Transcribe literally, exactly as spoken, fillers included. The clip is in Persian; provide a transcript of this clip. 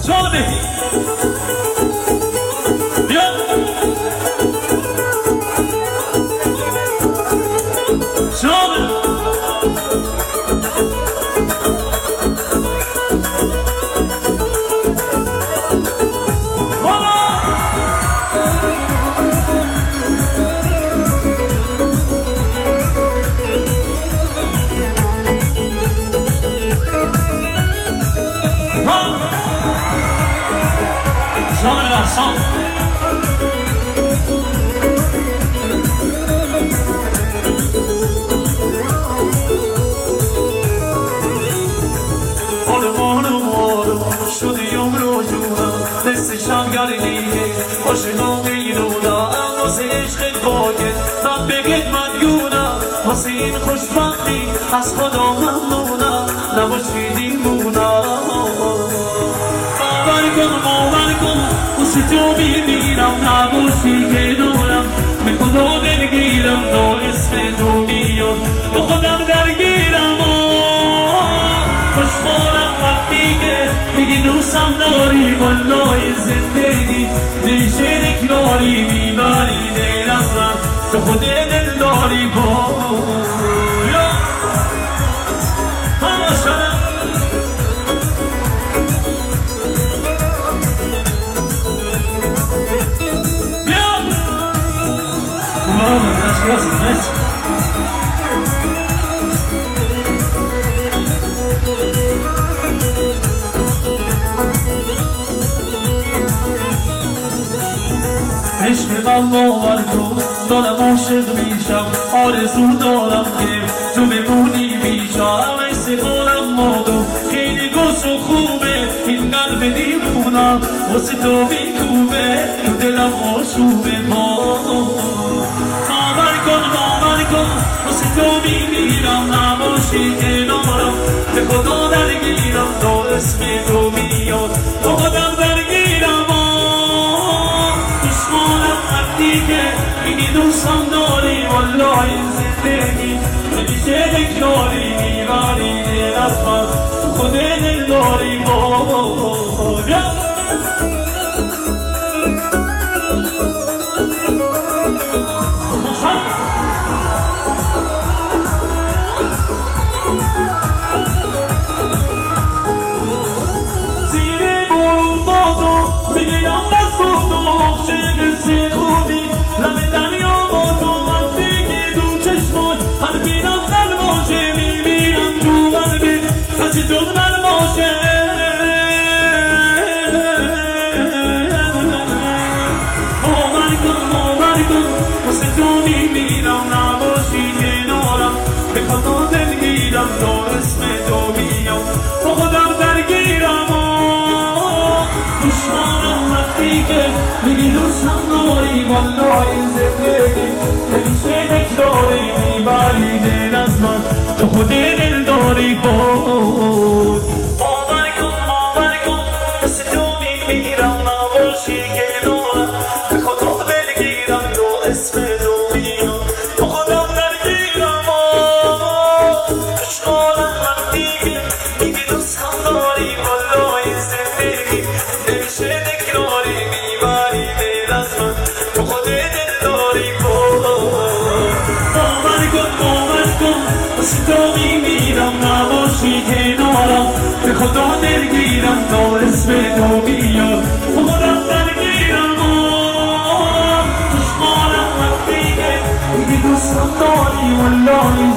جانبی بیا جانبی عاشقان ایرونا واسه عشق باید من بگید مدیونم واسه این خوشبختی از خدا ممنونم نباشی دیوونم باور کن باور کن واسه تو میمیرم نباشی کنارم به خدا دلگیرم تا اسم تو میاد با خودم درگیرم خوشحالم وقتی که میگی دوستم داری والله زندگی نیشه نکراری میبری دل از من تو خود دل داری بایا همه شدم بیا ماما نشکرسی نشک عشق من باور کن دارم عاشق میشم آرزو دارم که تو بمونی بیشم استقالم مادو خیلی گوش و خوبه این قلب دیوونم واسه تو میکوبه تو دلم آشوبه باور کن باور کن واسه تو میمیرم نباشی کنارم به خدا درگیرم تا اسم تو میاد با خودم درگیرم دیگه اینی دوستم داری والله این زندگی نمیشه نکراری میبری دل از من تو خود دل داری بایا زیر برون بادو بگیرم دست و دو چه خوبی لب دریا با تو وقتی که دو چشمات هر بینم در باشه میبینم تو قلبی کسی جز در باشه باور کن باور کن واسه تو میمیرم نباشی کنارم به خدا دلگیرم تا اسم تو میام با خودم درگیرم خوشحالم وقتی که میگی دوستم داری والله این زندگی نمیشه نکراری میبری دل از من تو خود دل داری بود باور کن باور کن مثل تو میمیرم نباشی کنارم به خدا دلگیرم تو اسم تو میام با خودم درگیرم خوشحالم وقتی که میگی دوستم داری والله این زندگی نمیشه نکراری میبری دل از من تو خود دل داری باور کن باور کن واسه تو میمیرم نباشی کنارم به خدا دلگیرم تا اسم تو بیاد با خودم درگیرم خوشحالم وقتی که میگی دوستم داری والله